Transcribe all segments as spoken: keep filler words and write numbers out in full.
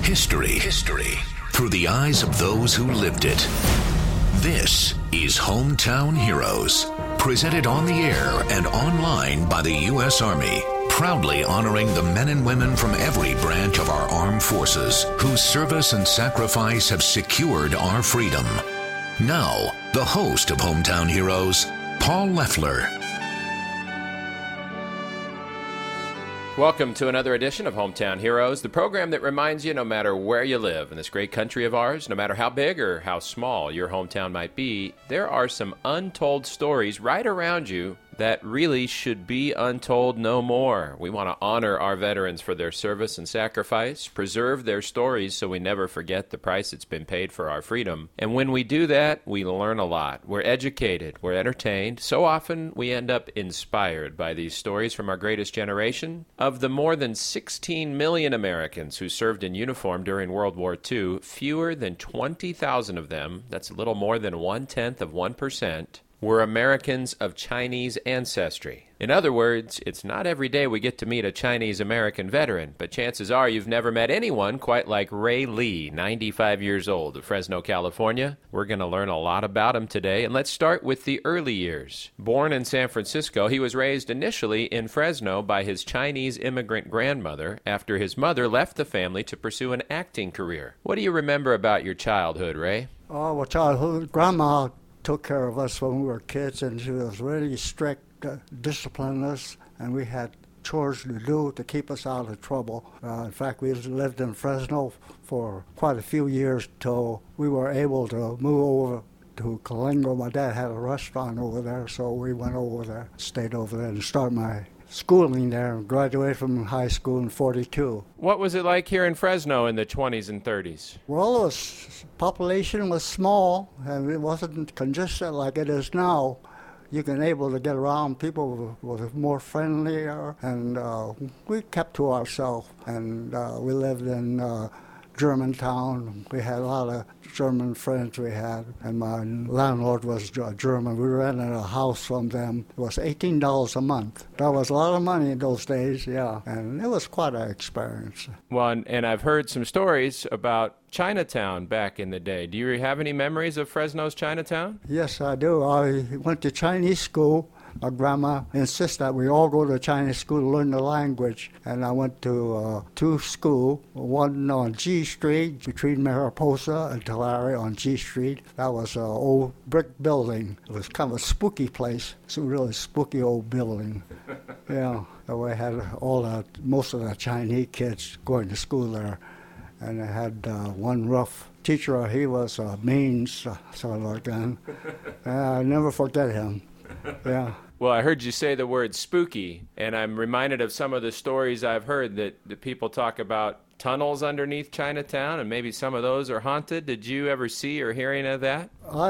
History. History. Through the eyes of those who lived it. This is Hometown Heroes. Presented on the air and online by the U S Army. Proudly honoring the men and women from every branch of our armed forces whose service and sacrifice have secured our freedom. Now, the host of Hometown Heroes, Paul Leffler. Welcome to another edition of Hometown Heroes, the program that reminds you no matter where you live in this great country of ours, no matter how big or how small your hometown might be, there are some untold stories right around you that really should be untold no more. We want to honor our veterans for their service and sacrifice, preserve their stories so we never forget the price that's been paid for our freedom. And when we do that, we learn a lot. We're educated, we're entertained. So often we end up inspired by these stories from our greatest generation. Of the more than sixteen million Americans who served in uniform during World War Two, fewer than twenty thousand of them, that's a little more than one-tenth of one percent, were Americans of Chinese ancestry. In other words, it's not every day we get to meet a Chinese-American veteran, but chances are you've never met anyone quite like Ray Lee, ninety-five years old, of Fresno, California. We're going to learn a lot about him today, and let's start with the early years. Born in San Francisco, he was raised initially in Fresno by his Chinese immigrant grandmother after his mother left the family to pursue an acting career. What do you remember about your childhood, Ray? Oh, well, childhood, Grandma took care of us when we were kids, and she was really strict, uh, disciplined us, and we had chores to do to keep us out of trouble. Uh, in fact, we lived in Fresno for quite a few years till we were able to move over to Coalingo. My dad had a restaurant over there, so we went over there, stayed over there, and started my schooling there and graduated from high school in forty-two. What was it like here in Fresno in the twenties and thirties? Well, the was, population was small, and it wasn't congested like it is now. You can able to get around. People were more friendlier, and uh, we kept to ourselves. And uh, we lived in uh, Germantown. We had a lot of German friends we had, and my landlord was German. We rented a house from them. It was eighteen dollars a month. That was a lot of money in those days, yeah, and it was quite an experience. Well, and, and I've heard some stories about Chinatown back in the day. Do you have any memories of Fresno's Chinatown? Yes, I do. I went to Chinese school. My grandma insisted that we all go to Chinese school to learn the language. And I went to uh, two schools, one on G Street between Mariposa and Tulare on G Street. That was an old brick building. It was kind of a spooky place. It's a really spooky old building. Yeah, we had all the, most of the Chinese kids going to school there. And I had uh, one rough teacher. He was uh, mean, sort of like that. uh, I never forget him. Yeah. Well, I heard you say the word spooky, and I'm reminded of some of the stories I've heard that, that people talk about tunnels underneath Chinatown, and maybe some of those are haunted. Did you ever see or hear any of that?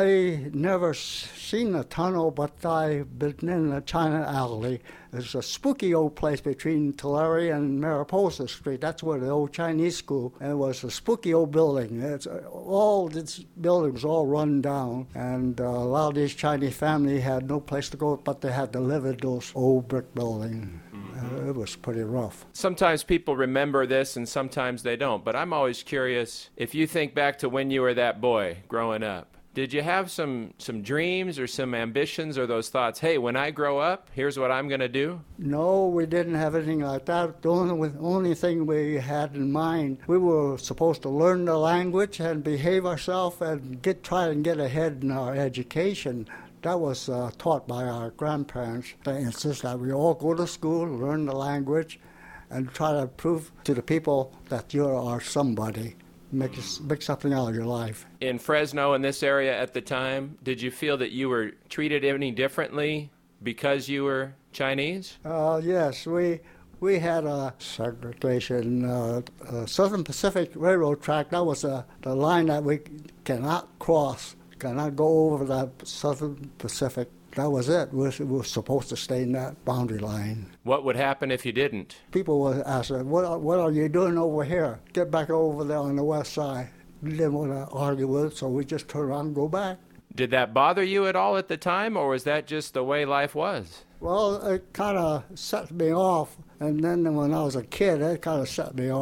I never seen a tunnel, but I've been in the China Alley. It's a spooky old place between Tulare and Mariposa Street. That's where the old Chinese school, and it was a spooky old building. It's all this building was all run down, and uh, a lot of these Chinese families had no place to go, but they had to live in those old brick buildings. Uh, it was pretty rough. Sometimes people remember this and sometimes they don't, but I'm always curious, if you think back to when you were that boy growing up, did you have some, some dreams or some ambitions or those thoughts, hey, when I grow up, here's what I'm going to do? No, we didn't have anything like that. The only, only thing we had in mind, we were supposed to learn the language and behave ourselves and get try and get ahead in our education. That was uh, taught by our grandparents. They insist that we all go to school, learn the language, and try to prove to the people that you are somebody. Make, make something out of your life. In Fresno, in this area at the time, did you feel that you were treated any differently because you were Chinese? Uh, yes, we we had a segregation. Uh, uh, Southern Pacific Railroad track, that was uh, the line that we cannot cross. Cannot go over that Southern Pacific. That was it. We were, we were supposed to stay in that boundary line. What would happen if you didn't? People would ask, what, what are you doing over here? Get back over there on the west side. We didn't want to argue with it, so we just turned around and go back. Did that bother you at all at the time, or was that just the way life was? Well, it kind of set me off, and then when I was a kid, it kind of set me off.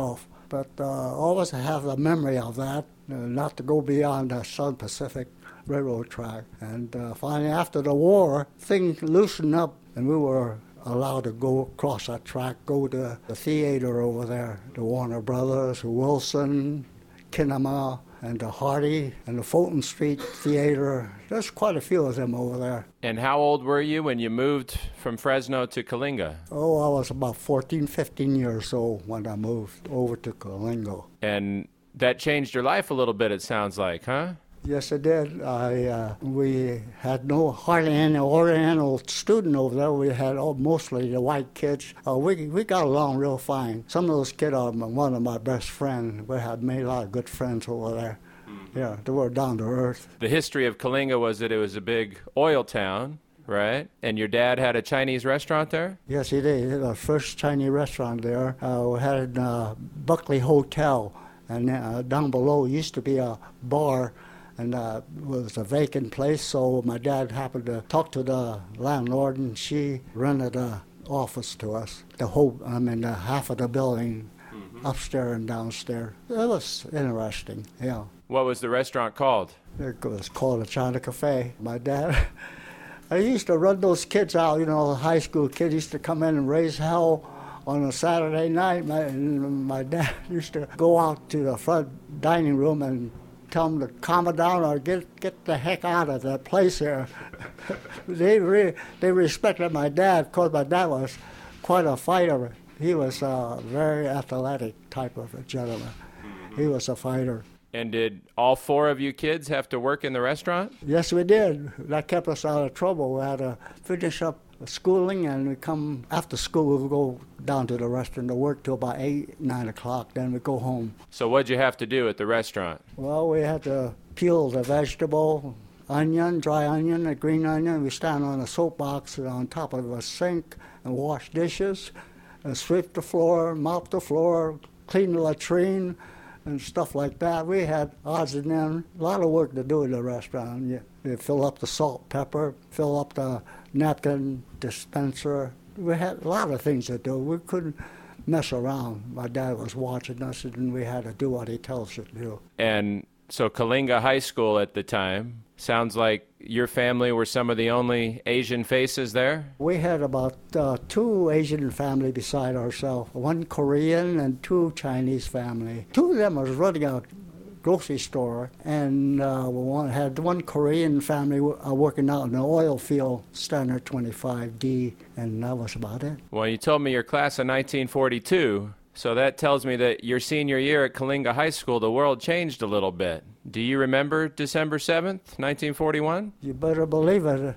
but uh, always have the memory of that, uh, not to go beyond the Southern Pacific Railroad track. And uh, finally, after the war, things loosened up, and we were allowed to go across that track, go to the theater over there, the Warner Brothers, Wilson, Kinema, and the Hardy, and the Fulton Street Theater. There's quite a few of them over there. And how old were you when you moved from Fresno to Coalinga? Oh, I was about fourteen, fifteen years old when I moved over to Coalinga. And that changed your life a little bit, it sounds like, huh? Yes, it did. I uh, we had no hardly any Oriental student over there. We had all, mostly the white kids. Uh, we we got along real fine. Some of those kids are one of my best friends. We had made a lot of good friends over there. Mm-hmm. Yeah, they were down to earth. The history of Coalinga was that it was a big oil town, right? And your dad had a Chinese restaurant there? Yes, he did. He had the first Chinese restaurant there. Uh, we had a uh, Buckley Hotel, and uh, down below used to be a bar. And uh, it was a vacant place, so my dad happened to talk to the landlord, and she rented an office to us. The whole, I mean, the half of the building, mm-hmm. upstairs and downstairs. It was interesting, yeah. What was the restaurant called? It was called a China Cafe. My dad, I used to run those kids out, you know, the high school kids used to come in and raise hell on a Saturday night. My, and my dad used to go out to the front dining room and tell them to calm it down or get get the heck out of that place here. they re, they respected my dad because my dad was quite a fighter. He was a very athletic type of a gentleman. He was a fighter. And did all four of you kids have to work in the restaurant? Yes, we did. That kept us out of trouble. We had to finish up schooling, and we come after school, we would go down to the restaurant to work till about eight, nine o'clock. Then we go home. So what'd you have to do at the restaurant? Well, we had to peel the vegetable, onion, dry onion, a green onion. We stand on a soapbox on top of a sink and wash dishes, and sweep the floor, mop the floor, clean the latrine, and stuff like that. We had odds and ends, a lot of work to do in the restaurant. You, you fill up the salt, pepper, fill up the napkin dispenser. We had a lot of things to do. We couldn't mess around. My dad was watching us, and we had to do what he tells us to do. And so Coalinga High School at the time, sounds like your family were some of the only Asian faces there? We had about uh, two Asian family beside ourselves, one Korean and two Chinese family. Two of them was running a grocery store, and uh, one had one Korean family uh, working out in the oil field, Standard twenty-five D, and that was about it. Well, you told me your class of nineteen forty-two, so that tells me that your senior year at Coalinga High School, the world changed a little bit. Do you remember December seventh, nineteen forty-one? You better believe it.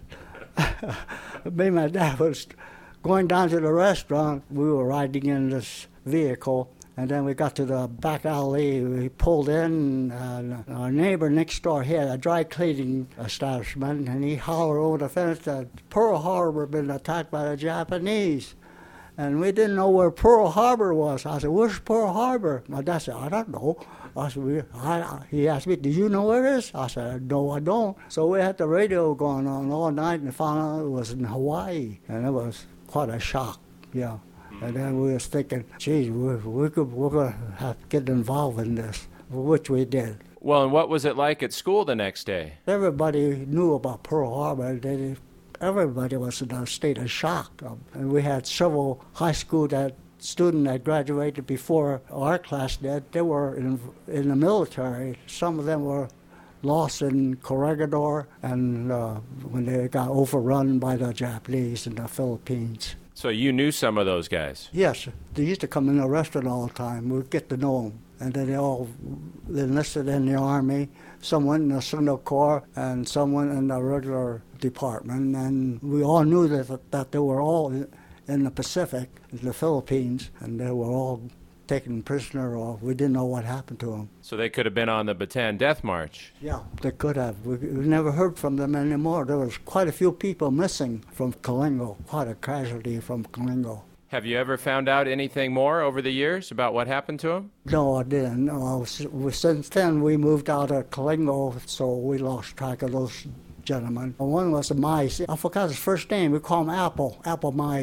Me and my dad was going down to the restaurant. We were riding in this vehicle, and then we got to the back alley. We pulled in, and our neighbor next door, he had a dry cleaning establishment, and he hollered over the fence that Pearl Harbor had been attacked by the Japanese. And we didn't know where Pearl Harbor was. I said, "Where's Pearl Harbor?" My dad said, "I don't know." I said, we, I, he asked me, "Do you know where it is?" I said, "No, I don't." So we had the radio going on all night and found out it was in Hawaii. And it was quite a shock, yeah. And then we was thinking, geez, we, we could, we're going to have to get involved in this, which we did. Well, and what was it like at school the next day? Everybody knew about Pearl Harbor. They, everybody was in a state of shock. And we had several high school that students that graduated before our class did. They were in, in the military. Some of them were lost in Corregidor, and uh, when they got overrun by the Japanese in the Philippines. So you knew some of those guys? Yes. They used to come in the restaurant all the time. We'd get to know them. And then they all enlisted in the Army. Some went in the Signal Corps, and some went in the regular department. And we all knew that, that they were all in the Pacific, in the Philippines, and they were all taken prisoner, or we didn't know what happened to them. So they could have been on the Bataan Death March? Yeah, they could have. We, we never heard from them anymore. There was quite a few people missing from Coalinga, quite a casualty from Coalinga. Have you ever found out anything more over the years about what happened to them? No, I didn't. No, since then, we moved out of Coalinga, so we lost track of those gentlemen. One was a Mize. I forgot his first name. We call him Apple, Apple Mize.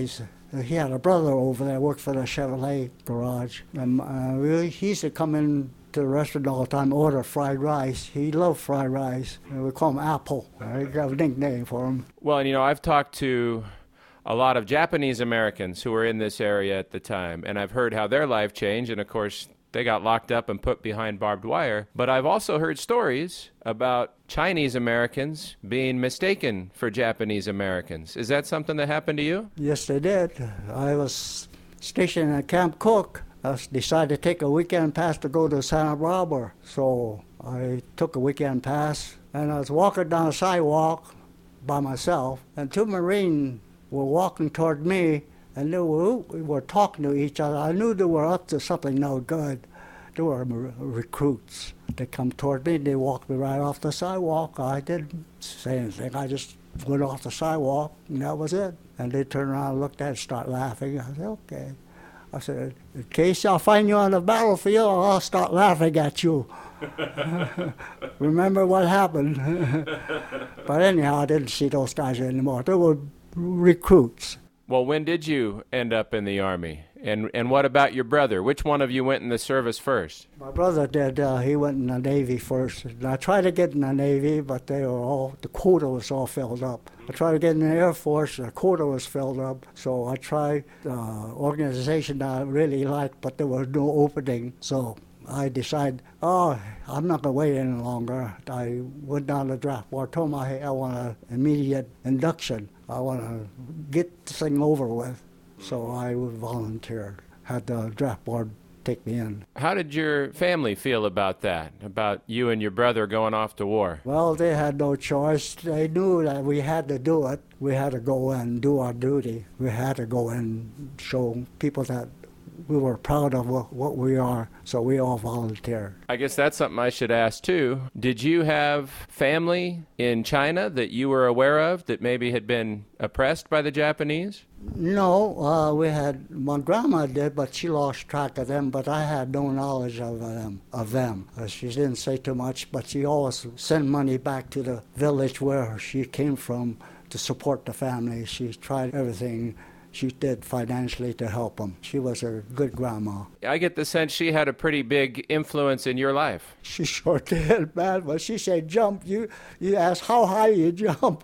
He had a brother over there worked for the Chevrolet garage. And uh, we, he used to come in to the restaurant all the time, order fried rice. He loved fried rice. And we call him Apple. I got a nickname for him. Well, and you know, I've talked to a lot of Japanese Americans who were in this area at the time, and I've heard how their life changed, and of course, they got locked up and put behind barbed wire. But I've also heard stories about Chinese Americans being mistaken for Japanese Americans. Is that something that happened to you? Yes, they did. I was stationed at Camp Cook. I decided to take a weekend pass to go to Santa Barbara. So I took a weekend pass, and I was walking down the sidewalk by myself, and two Marines were walking toward me, and they were, we were talking to each other. I knew they were up to something no good. They were recruits. They come toward me, they walked me right off the sidewalk. I didn't say anything. I just went off the sidewalk, and that was it. And they turned around and looked at it and started laughing. I said, okay. I said, in case I'll find you on the battlefield, I'll start laughing at you. Remember what happened. But anyhow, I didn't see those guys anymore. They were recruits. Well, when did you end up in the Army? And and what about your brother? Which one of you went in the service first? My brother did. Uh, he went in the Navy first. And I tried to get in the Navy, but they were all, the quota was all filled up. I tried to get in the Air Force, the quota was filled up. So I tried uh, organization that I really liked, but there was no opening. So I decided, oh, I'm not going to wait any longer. I went down the draft board, told them I, I want an immediate induction. I want to get this thing over with. So I volunteered, had the draft board take me in. How did your family feel about that, about you and your brother going off to war? Well, they had no choice. They knew that we had to do it. We had to go and do our duty. We had to go and show people that we were proud of what, what we are, so we all volunteered. I guess that's something I should ask, too. Did you have family in China that you were aware of that maybe had been oppressed by the Japanese? No, uh, we had, my grandma did, but she lost track of them, but I had no knowledge of them. Of them. Uh, she didn't say too much, but she always sent money back to the village where she came from to support the family. She tried everything she did financially to help them. She was a good grandma. I get the sense she had a pretty big influence in your life. She sure did, man. But she said, jump. You you asked how high you jump.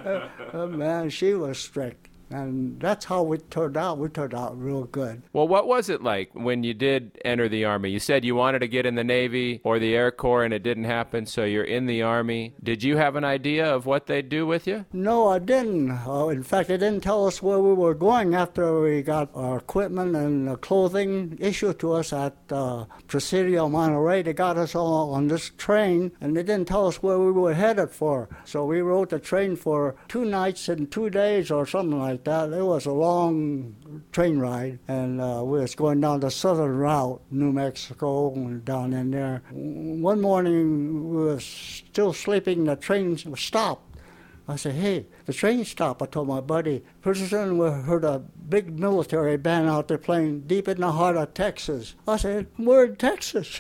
uh, man, she was strict. And that's how we turned out. We turned out real good. Well, what was it like when you did enter the Army? You said you wanted to get in the Navy or the Air Corps, and it didn't happen, so you're in the Army. Did you have an idea of what they'd do with you? No, I didn't. Uh, in fact, they didn't tell us where we were going after we got our equipment and uh, clothing issued to us at uh, Presidio, Monterey. They got us all on this train, and they didn't tell us where we were headed for. So we rode the train for two nights and two days or something like that. It was a long train ride, and uh, we was going down the southern route, New Mexico, and down in there. One morning, we were still sleeping. The train stopped. I said, hey, the train stopped. I told my buddy. Pretty soon we heard a big military band out there playing deep in the heart of Texas. I said, we're in Texas.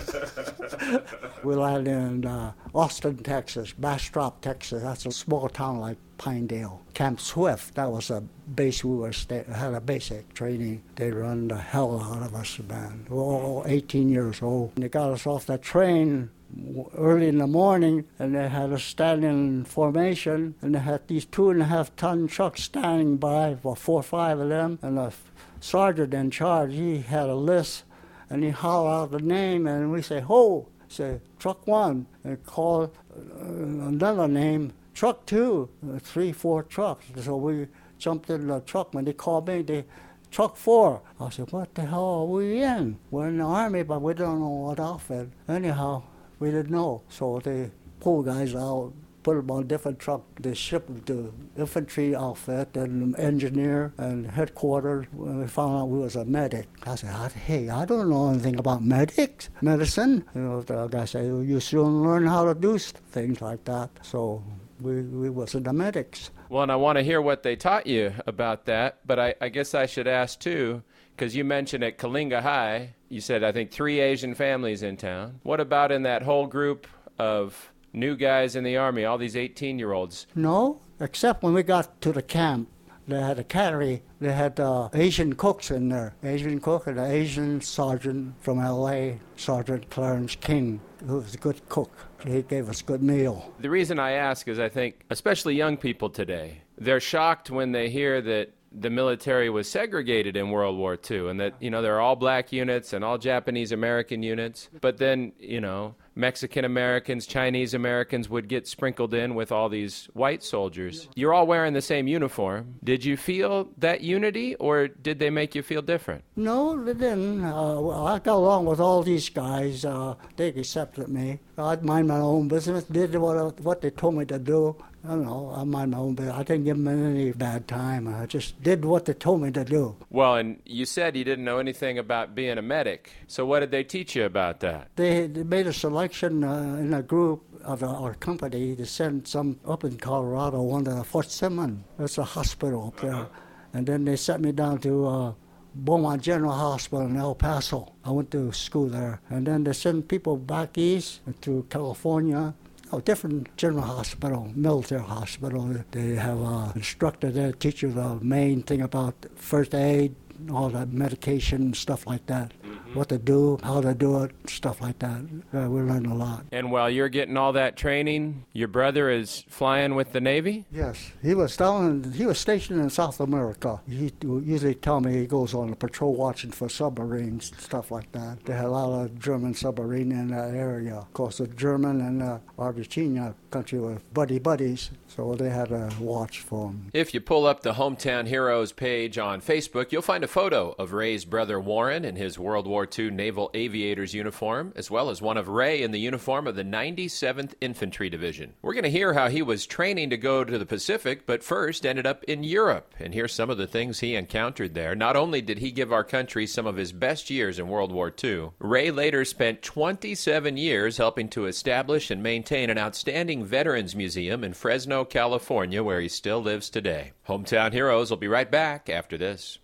We landed in uh, Austin, Texas, Bastrop, Texas. That's a small town like Pinedale. Camp Swift, that was a base we were sta- had a basic training. They run the hell out of us, man. We were all eighteen years old. And they got us off that train early in the morning, and they had us stand in formation, and they had these two and a half ton trucks standing by, for four or five of them, and the sergeant in charge, he had a list, and he hollered out the name, and we say, ho, say, truck one, and call uh, another name, truck two, uh, three, four trucks. So we jumped in the truck. When they called me, they, truck four. I said, what the hell are we in? We're in the Army, but we don't know what outfit. Anyhow, we didn't know. So they pulled guys out, put them on different truck. They shipped them to infantry outfit and engineer and headquarters. When we found out we was a medic, I said, hey, I don't know anything about medics, medicine. You know, the guy said, you soon learn how to do things like that. So we, we was in the medics. Well, and I want to hear what they taught you about that, but I, I guess I should ask, too, because you mentioned at Kalinga High, you said, I think, three Asian families in town. What about in that whole group of new guys in the Army, all these eighteen-year-olds? No, except when we got to the camp. they had a cannery. They had uh, Asian cooks in there. Asian cook and an Asian sergeant from L A, Sergeant Clarence King, who was a good cook. He gave us a good meal. The reason I ask is I think, especially young people today, they're shocked when they hear that the military was segregated in World War Two and that, you know, there are all black units and all Japanese American units. But then, you know, Mexican Americans, Chinese Americans would get sprinkled in with all these white soldiers. You're all wearing the same uniform. Did you feel that unity, or did they make you feel different? No, they didn't. Uh, well, I got along with all these guys. Uh, they accepted me. I'd mind my own business, did what, what they told me to do. I don't know, I mind my own business. I didn't give them any bad time. I just did what they told me to do. Well, and you said you didn't know anything about being a medic. So what did they teach you about that? They, they made a selection uh, in a group of our company to send some up in Colorado, one to Fort Simmons. That's a hospital up there. Uh-huh. And then they sent me down to uh, Beaumont General Hospital in El Paso. I went to school there. And then they sent people back east to California. Oh, different general hospital, military hospital. They have an instructor there, teach you the main thing about first aid, all that medication, stuff like that. Mm-hmm. What to do, how to do it, stuff like that. Uh, we learned a lot. And while you're getting all that training, your brother is flying with the Navy? Yes. He was down, he was stationed in South America. He usually tell me he goes on a patrol watching for submarines, stuff like that. They had a lot of German submarine in that area. Of course, the German and uh, Argentina country were buddy-buddies, so they had a watch for them. If you pull up the Hometown Heroes page on Facebook, you'll find a photo of Ray's brother Warren in his World War Two Naval Aviator's uniform, as well as one of Ray in the uniform of the ninety-seventh Infantry Division. We're going to hear how he was training to go to the Pacific, but first ended up in Europe, and here's some of the things he encountered there. Not only did he give our country some of his best years in World War Two, Ray later spent twenty-seven years helping to establish and maintain an outstanding Veterans Museum in Fresno, California, where he still lives today. Hometown Heroes will be right back after this.